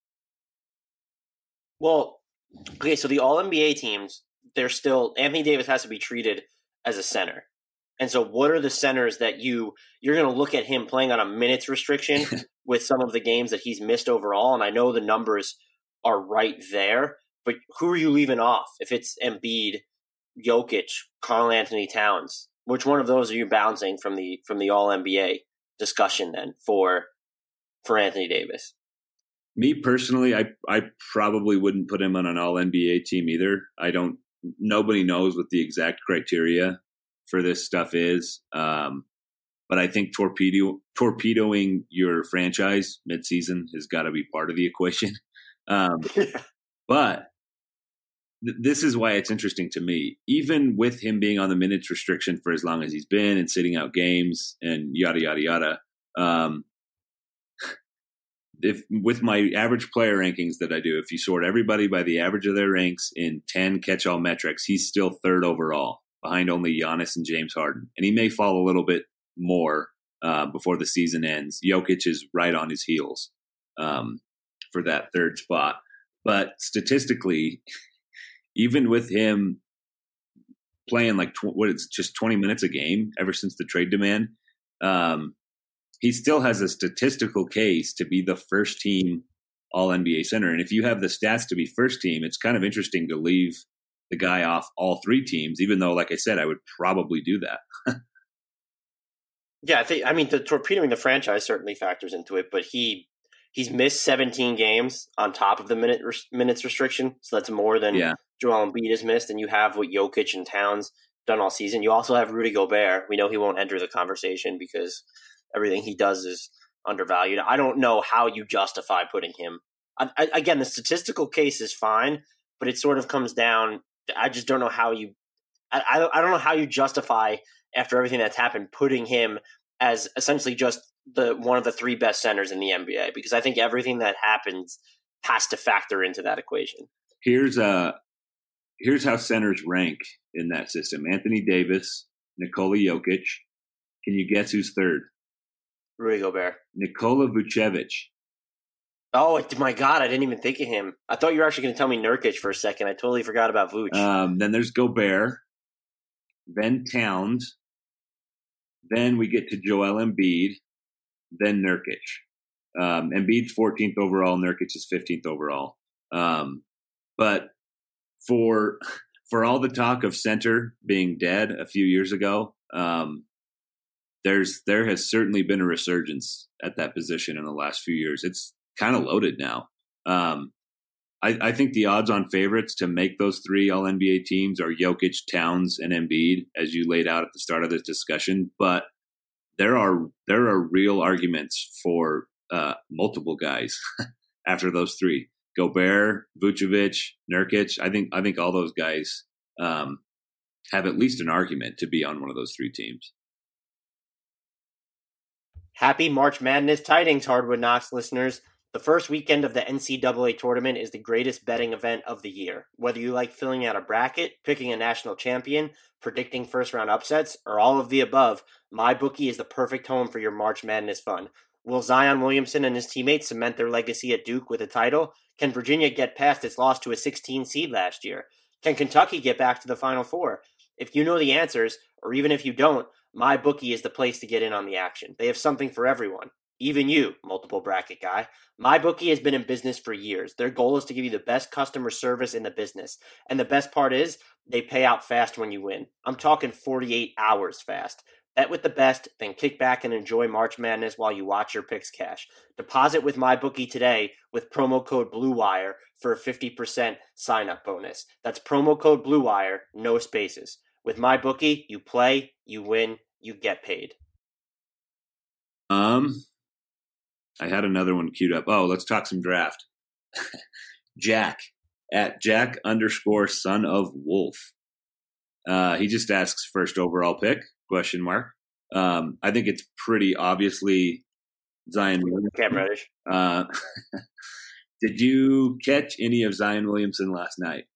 Well, okay, so the all N B A teams, they're still, Anthony Davis has to be treated as a center. And so what are the centers that you, you're going to look at him playing on a minutes restriction with some of the games that he's missed overall? And I know the numbers are right there, but who are you leaving off? If it's Embiid, Jokic, Karl Anthony Towns, which one of those are you bouncing from the, from the all N B A discussion then for, for Anthony Davis? Me personally, I I probably wouldn't put him on an all N B A team either. I don't, nobody knows what the exact criteria for this stuff is. Um, but I think torpedo, torpedoing your franchise midseason has got to be part of the equation. Um, but th- this is why it's interesting to me. Even with him being on the minutes restriction for as long as he's been and sitting out games and yada, yada, yada, um, if with my average player rankings that I do, if you sort everybody by the average of their ranks in ten catch-all metrics, he's still third overall, behind only Giannis and James Harden. And he may fall a little bit more uh, before the season ends. Jokic is right on his heels um, for that third spot. But statistically, even with him playing like tw- what it's just twenty minutes a game ever since the trade demand, um, he still has a statistical case to be the first team all N B A center. And if you have the stats to be first team, it's kind of interesting to leave the guy off all three teams, even though, like I said, I would probably do that. Yeah, I think, I mean, the torpedoing the franchise certainly factors into it, but he he's missed seventeen games on top of the minute minutes restriction, so that's more than yeah. Joel Embiid has missed, and you have what Jokic and Towns done all season. You also have Rudy Gobert. We know he won't enter the conversation because everything he does is undervalued. I don't know how you justify putting him. I, I, again, the statistical case is fine, but it sort of comes down. I just don't know how you. I, I don't know how you justify, after everything that's happened, putting him as essentially just the one of the three best centers in the N B A, because I think everything that happens has to factor into that equation. Here's uh here's how centers rank in that system: Anthony Davis, Nikola Jokic. Can you guess who's third? Rudy Gobert. Nikola Vucevic. Oh my God! I didn't even think of him. I thought you were actually going to tell me Nurkic for a second. I totally forgot about Vuce. Um, then there's Gobert. Then Towns. Then we get to Joel Embiid. Then Nurkic. Um, Embiid's fourteenth overall. Nurkic is fifteenth overall. Um, but for for all the talk of center being dead a few years ago, um, there's there has certainly been a resurgence at that position in the last few years. It's kind of loaded now. Um, I, I think the odds-on favorites to make those three All N B A teams are Jokic, Towns, and Embiid, as you laid out at the start of this discussion. But there are there are real arguments for uh, multiple guys after those three: Gobert, Vucevic, Nurkic. I think I think all those guys um, have at least an argument to be on one of those three teams. Happy March Madness tidings, Hardwood Knocks listeners. The first weekend of the N C double A tournament is the greatest betting event of the year. Whether you like filling out a bracket, picking a national champion, predicting first-round upsets, or all of the above, MyBookie is the perfect home for your March Madness fun. Will Zion Williamson and his teammates cement their legacy at Duke with a title? Can Virginia get past its loss to a sixteen seed last year? Can Kentucky get back to the Final Four? If you know the answers, or even if you don't, MyBookie is the place to get in on the action. They have something for everyone. Even you, multiple bracket guy. MyBookie has been in business for years. Their goal is to give you the best customer service in the business. And the best part is, they pay out fast when you win. I'm talking forty-eight hours fast. Bet with the best, then kick back and enjoy March Madness while you watch your picks cash. Deposit with MyBookie today with promo code BlueWire for a fifty percent sign-up bonus. That's promo code BlueWire, no spaces. With MyBookie, you play, you win, you get paid. Um... I had another one queued up. Oh, let's talk some draft. Jack at Jack underscore son of Wolf. Uh, he just asks first overall pick, question mark. Um, I think it's pretty obviously Zion Williamson. Cam Reddish. Uh, did you catch any of Zion Williamson last night?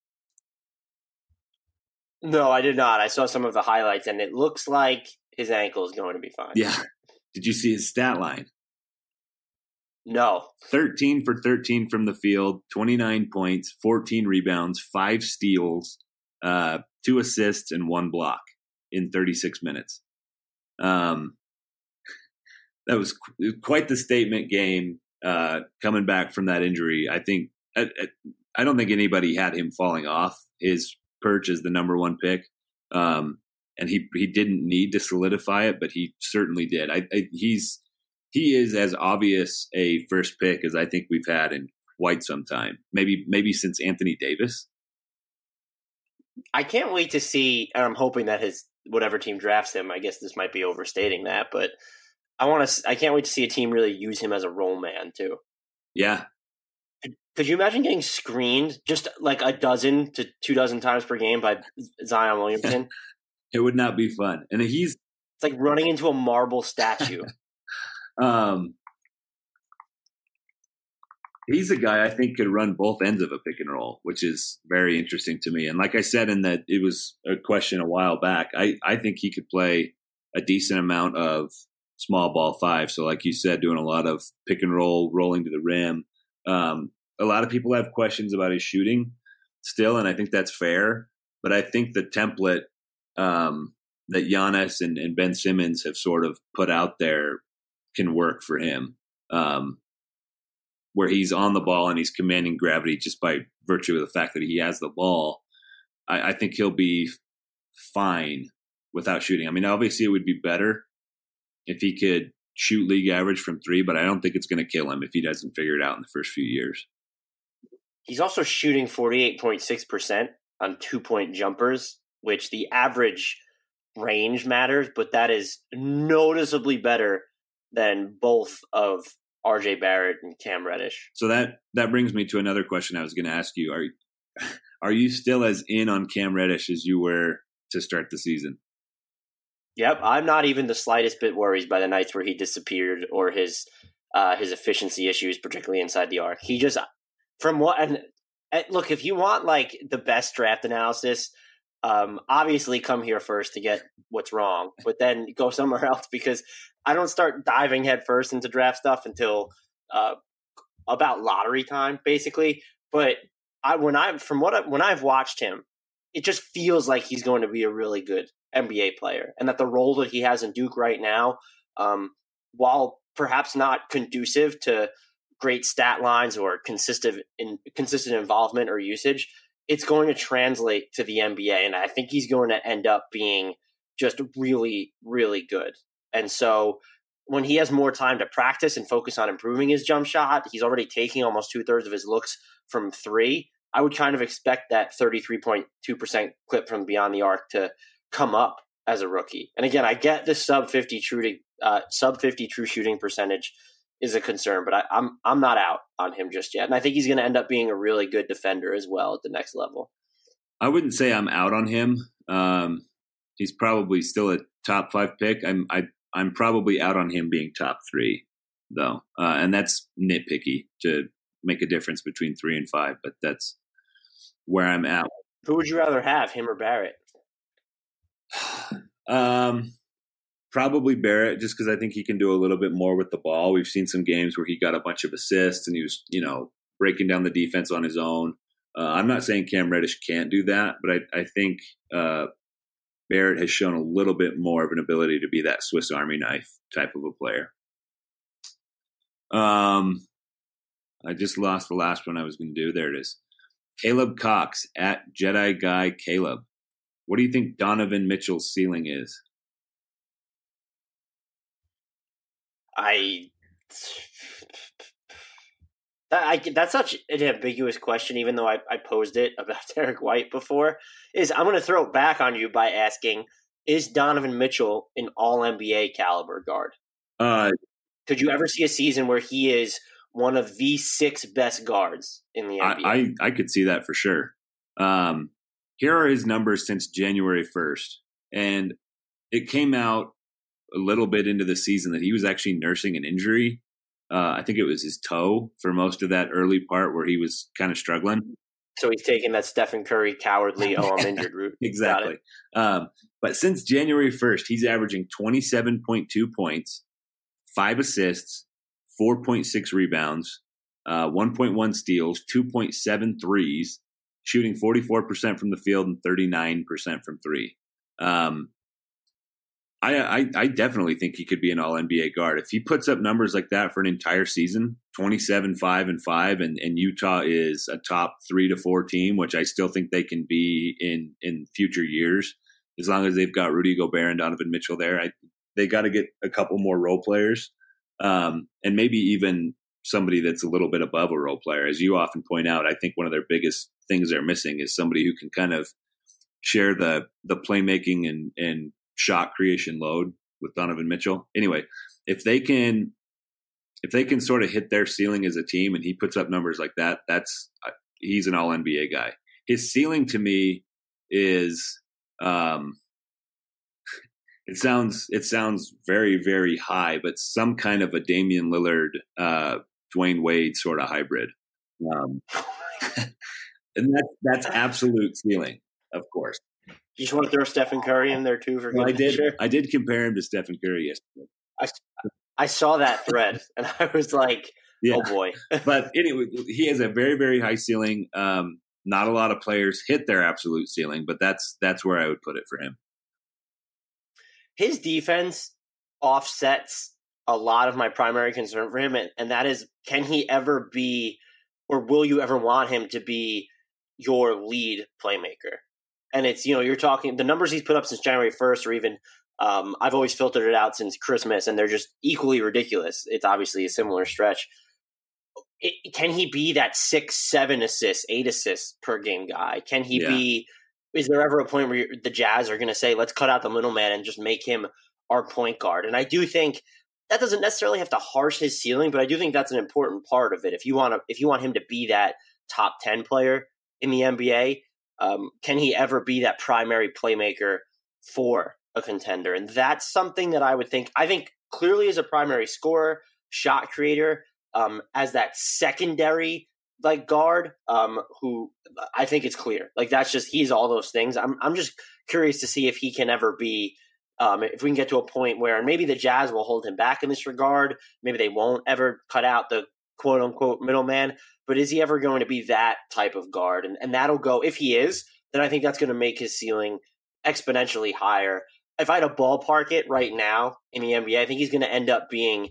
No, I did not. I saw some of the highlights, and it looks like his ankle is going to be fine. Yeah. Did you see his stat line? No. thirteen for thirteen from the field, twenty-nine points, fourteen rebounds, five steals, uh, two assists, and one block in thirty-six minutes. Um, that was qu- quite the statement game uh, coming back from that injury. I think I, I don't think anybody had him falling off his perch as the number one pick, um, and he he didn't need to solidify it, but he certainly did. I, I he's He is as obvious a first pick as I think we've had in quite some time. Maybe maybe since Anthony Davis. I can't wait to see, and I'm hoping that his whatever team drafts him, I guess this might be overstating that, but I want to. I can't wait to see a team really use him as a role man too. Yeah. Could, could you imagine getting screened just like a dozen to two dozen times per game by Zion Williamson? It would not be fun, and he's it's like running into a marble statue. Um, He's a guy I think could run both ends of a pick and roll, which is very interesting to me. And like I said, in that it was a question a while back, I, I think he could play a decent amount of small ball five. So like you said, doing a lot of pick and roll, rolling to the rim. Um, a lot of people have questions about his shooting still, and I think that's fair. But I think the template um, that Giannis and, and Ben Simmons have sort of put out there can work for him. Um, where he's on the ball and he's commanding gravity just by virtue of the fact that he has the ball, I, I think he'll be fine without shooting. I mean, obviously it would be better if he could shoot league average from three, but I don't think it's going to kill him if he doesn't figure it out in the first few years. He's also shooting forty-eight point six percent on two-point jumpers, which the average range matters, but that is noticeably better than both of R J Barrett and Cam Reddish. So that that brings me to another question I was going to ask you. Are are you still as in on Cam Reddish as you were to start the season? Yep, I'm not even the slightest bit worried by the nights where he disappeared or his uh, his efficiency issues, particularly inside the arc. He just, from what, and, and look, if you want like the best draft analysis, um, obviously come here first to get what's wrong, but then go somewhere else, because I don't start diving headfirst into draft stuff until uh, about lottery time, basically. But I, when I, from what I, when I've watched him, it just feels like he's going to be a really good N B A player, and that the role that he has in Duke right now, um, while perhaps not conducive to great stat lines or consistent in consistent involvement or usage, it's going to translate to the N B A, and I think he's going to end up being just really, really good. And so when he has more time to practice and focus on improving his jump shot, he's already taking almost two thirds of his looks from three. I would kind of expect that thirty-three point two percent clip from beyond the arc to come up as a rookie. And again, I get the sub fifty true uh, sub fifty true shooting percentage is a concern, but I, I'm I'm not out on him just yet. And I think he's going to end up being a really good defender as well at the next level. I wouldn't say I'm out on him. Um, he's probably still a top five pick. I'm I, I'm probably out on him being top three, though, uh, and that's nitpicky to make a difference between three and five. But that's where I'm at. Who would you rather have, him or Barrett? um, probably Barrett, just because I think he can do a little bit more with the ball. We've seen some games where he got a bunch of assists and he was, you know, breaking down the defense on his own. Uh, I'm not saying Cam Reddish can't do that, but I, I think uh, Barrett has shown a little bit more of an ability to be that Swiss Army knife type of a player. Um, I just lost the last one I was going to do. There it is. Caleb Cox at Jedi Guy Caleb. What do you think Donovan Mitchell's ceiling is? I, that, I that's such an ambiguous question, even though I, I posed it about Derek White before. Is I'm going to throw it back on you by asking, is Donovan Mitchell an all N B A caliber guard? Uh, Could you ever see a season where he is one of the six best guards in the N B A? I, I, I could see that for sure. Um, here are his numbers since January first. And it came out a little bit into the season that he was actually nursing an injury. Uh, I think it was his toe for most of that early part where he was kind of struggling. So he's taking that Stephen Curry cowardly, oh, I'm injured route. Exactly. Um, but since January first, he's averaging twenty-seven point two points, five assists, four point six rebounds, uh, one point one steals, two point seven threes, shooting forty-four percent from the field and thirty-nine percent from three. Um, I, I, I definitely think he could be an all N B A guard. If he puts up numbers like that for an entire season, twenty-seven, five, and five, and, and Utah is a top three to four team, which I still think they can be in, in future years, as long as they've got Rudy Gobert and Donovan Mitchell there. I, they got to get a couple more role players. Um, and maybe even somebody that's a little bit above a role player. As you often point out, I think one of their biggest things they're missing is somebody who can kind of share the the playmaking and, and shot creation load with Donovan Mitchell. Anyway, if they can if they can sort of hit their ceiling as a team and he puts up numbers like that, that's he's an all N B A guy. His ceiling to me is um It sounds it sounds very, very high, but some kind of a Damian Lillard, uh, Dwayne Wade sort of hybrid. Um, and that's that's absolute ceiling, of course. You just want to throw Stephen Curry in there too for well, good I did. measure? I did compare him to Stephen Curry yesterday. I, I saw that thread and I was like, yeah. Oh boy. But anyway, he has a very, very high ceiling. Um, not a lot of players hit their absolute ceiling, but that's that's where I would put it for him. His defense offsets a lot of my primary concern for him, and, and that is, can he ever be, or will you ever want him to be your lead playmaker? And it's, you know, you're talking, the numbers he's put up since January first, or even, um, I've always filtered it out since Christmas, and they're just equally ridiculous. It's obviously a similar stretch. It, can he be that six, seven assists, eight assists per game guy? Can he yeah. be, is there ever a point where the Jazz are going to say, let's cut out the middleman and just make him our point guard? And I do think that doesn't necessarily have to harsh his ceiling, but I do think that's an important part of it. If you want to, if you want him to be that top ten player in the N B A, um, can he ever be that primary playmaker for a contender? And that's something that I would think, I think clearly as a primary scorer, shot creator, um, as that secondary like guard, um, who I think it's clear. Like that's just, he's all those things. I'm I'm just curious to see if he can ever be, um, if we can get to a point where, and maybe the Jazz will hold him back in this regard. Maybe they won't ever cut out the quote unquote middleman, but is he ever going to be that type of guard? And and that'll go, if he is, then I think that's going to make his ceiling exponentially higher. If I had to ballpark it right now in the N B A, I think he's going to end up being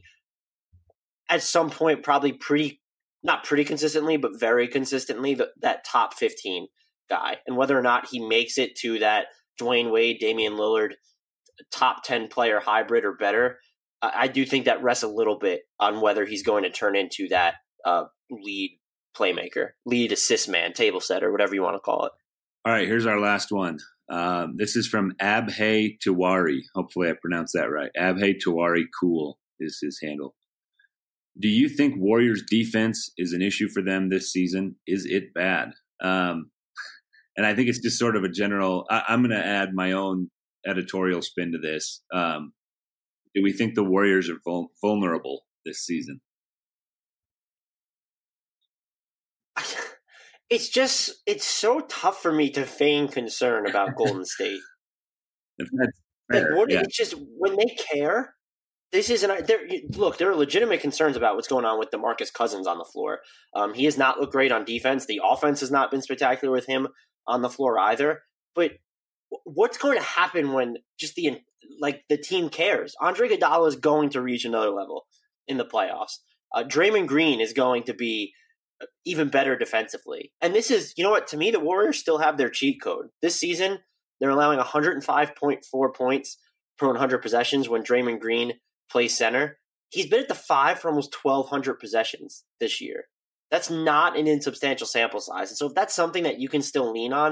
at some point probably pretty, not pretty consistently, but very consistently the, that top fifteen guy. And whether or not he makes it to that Dwayne Wade, Damian Lillard top ten player hybrid or better, I, I do think that rests a little bit on whether he's going to turn into that uh, lead playmaker, lead assist man, table setter, whatever you want to call it. All right, here's our last one. Um, this is from Abhay Tiwari. Hopefully I pronounced that right. Abhay Tiwari Cool is his handle. Do you think Warriors defense is an issue for them this season? Is it bad? Um, and I think it's just sort of a general, I, I'm going to add my own editorial spin to this. Um, do we think the Warriors are vul- vulnerable this season? It's just, it's so tough for me to feign concern about Golden State. Like, what, yeah. It's just, when they care, this isn't, there, look, there are legitimate concerns about what's going on with DeMarcus Cousins on the floor. Um, he has not looked great on defense. The offense has not been spectacular with him on the floor either. But what's going to happen when just the, like, the team cares? Andre Iguodala is going to reach another level in the playoffs. Uh, Draymond Green is going to be even better defensively. And this is, you know what, to me, the Warriors still have their cheat code. This season, they're allowing one hundred five point four points per one hundred possessions when Draymond Green plays center. He's been at the five for almost twelve hundred possessions this year. That's not an insubstantial sample size. And so if that's something that you can still lean on,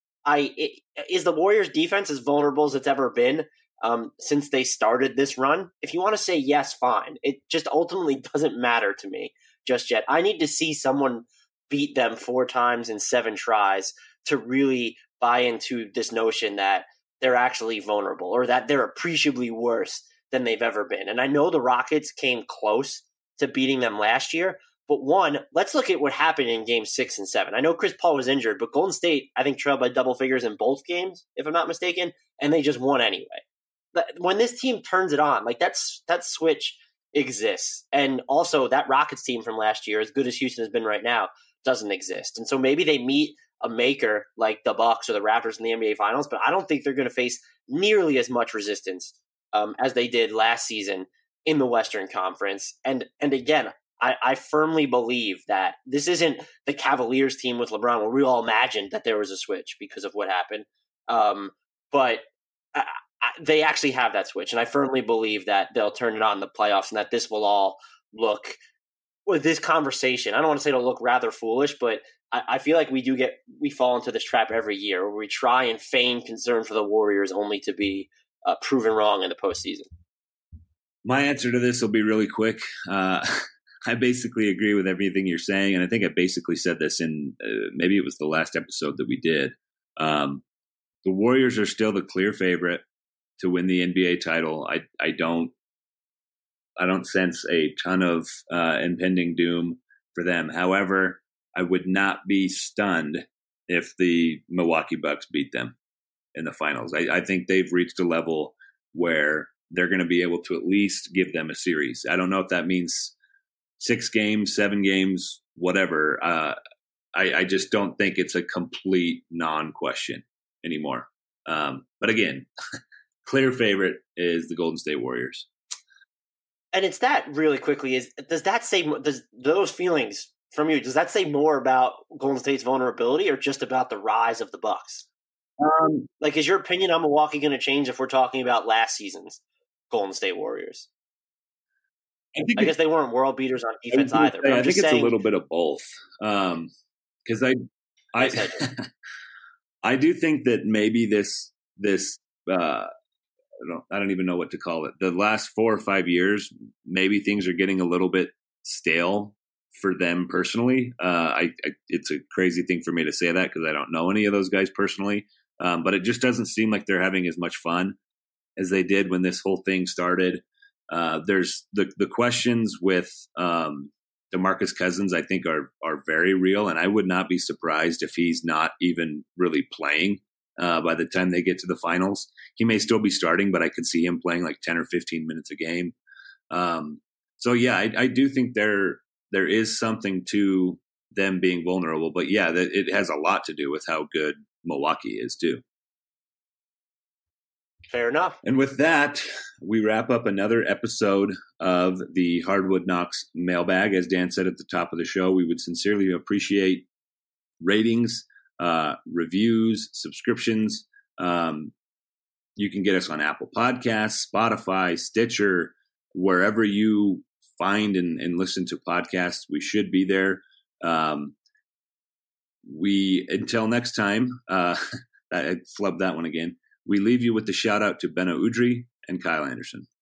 I it, is the Warriors defense as vulnerable as it's ever been um, since they started this run? If you want to say yes, fine. It just ultimately doesn't matter to me just yet. I need to see someone beat them four times in seven tries to really buy into this notion that they're actually vulnerable or that they're appreciably worse than they've ever been. And I know the Rockets came close to beating them last year, but one, let's look at what happened in game six and seven. I know Chris Paul was injured, but Golden State, I think, trailed by double figures in both games, if I'm not mistaken, and they just won anyway. But when this team turns it on, like that's that switch exists. And also that Rockets team from last year, as good as Houston has been right now, doesn't exist. And so maybe they meet a maker like the Bucks or the Raptors in the N B A Finals, but I don't think they're going to face nearly as much resistance um, as they did last season in the Western Conference. And and again, I, I firmly believe that this isn't the Cavaliers team with LeBron where we all imagined that there was a switch because of what happened. Um, but I, they actually have that switch. And I firmly believe that they'll turn it on in the playoffs and that this will all look with this conversation. I don't want to say it'll look rather foolish, but I, I feel like we do get, we fall into this trap every year where we try and feign concern for the Warriors only to be uh, proven wrong in the postseason. My answer to this will be really quick. Uh, I basically agree with everything you're saying. And I think I basically said this in, uh, maybe it was the last episode that we did. Um, the Warriors are still the clear favorite to win the N B A title. I I don't I don't sense a ton of uh, impending doom for them. However, I would not be stunned if the Milwaukee Bucks beat them in the finals. I, I think they've reached a level where they're going to be able to at least give them a series. I don't know if that means six games, seven games, whatever. Uh, I, I just don't think it's a complete non-question anymore. Um, but again, clear favorite is the Golden State Warriors. And it's that really quickly is, does that say, does those feelings from you, does that say more about Golden State's vulnerability or just about the rise of the Bucks? Um, like, is your opinion on Milwaukee going to change if we're talking about last season's Golden State Warriors? I, think I guess they weren't world beaters on defense either. Say, but I think it's saying, a little bit of both. Um, because I, I, I do think that maybe this this uh, I don't I don't even know what to call it. The last four or five years, maybe things are getting a little bit stale for them personally. Uh, I, I it's a crazy thing for me to say that because I don't know any of those guys personally. Um, but it just doesn't seem like they're having as much fun as they did when this whole thing started. Uh, there's the the questions with um, DeMarcus Cousins, I think, are are very real, and I would not be surprised if he's not even really playing uh, by the time they get to the finals. He may still be starting, but I could see him playing like ten or fifteen minutes a game. Um, so yeah, I, I do think there there is something to them being vulnerable, but yeah, that it has a lot to do with how good Milwaukee is too. Fair enough. And with that, we wrap up another episode of the Hardwood Knocks mailbag. As Dan said at the top of the show, we would sincerely appreciate ratings, uh, reviews, subscriptions. Um, you can get us on Apple Podcasts, Spotify, Stitcher, wherever you find and, and listen to podcasts. We should be there. Um, we until next time, uh, I flubbed that one again. We leave you with the shout out to Benno Udrih and Kyle Anderson.